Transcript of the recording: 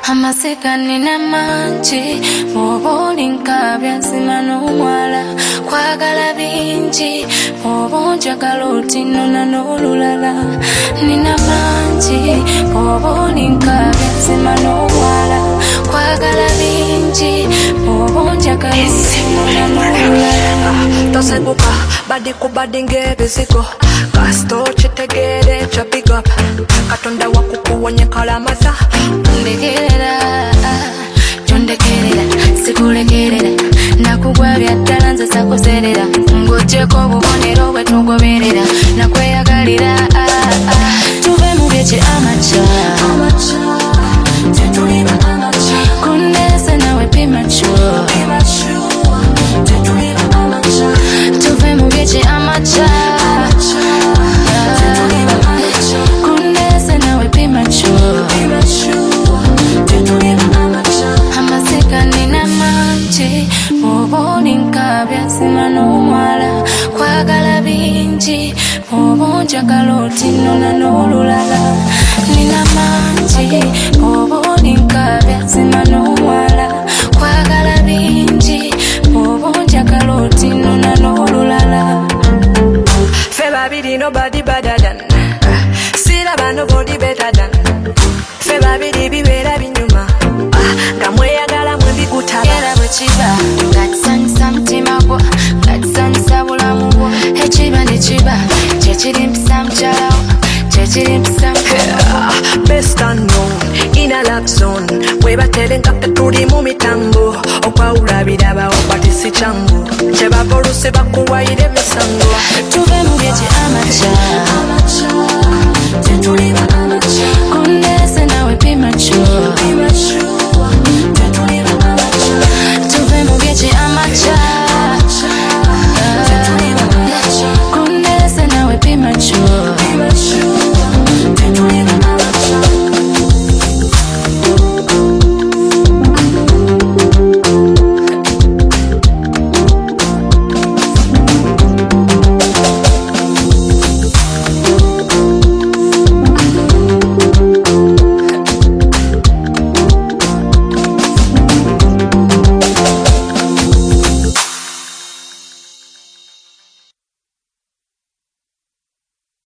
Amaseka nina mangi obolinka byansima n'omwala kwagala bingi obonjagala otinona n'olulala nina mangi obolinka byansima n'omwala kwagala bingi obonjagala otinona n'olulala tosebuka badi kubadi ng'ebizigo kasito kitegere kyo big up katonda wakukuwonye kalamaza ndegerera jondegerera sikulegerera nakugwa byaddala nze sakuserera ng'ogyeko obubonero bwe tugoberera nakweyagalira tuve mu byekye amaca kunese nawe pimacho tuve mu byekye amaca kunese nawe pimacho amaseka nina mangi obolinka byansima n'omwala kwagala bingi obonjagala otinona n'olulala nina mangi obolinka byansima n'omwala kwagala bingi obonjagala otinona n'olulala fe babiri nobody better than siraba nobody better than fe babiri bibeera binyuma nga mweyagala mwe bigutaba era bwe kiba nga tusanyusa mutima gwo nga tusanyusa bulamu bwo ekiba ne kiba kyekiri mpisa mukyalawo kyekiri mpisa best unknown in a love zone webaterenga tetuli mu mitambo okwawula birabawo kwati si kyangu kyebava olusi bakuwayira emisango tuve mu byekye amaca kunese nawe pimacho tuve mu byekye amaca kunese nawe pimacho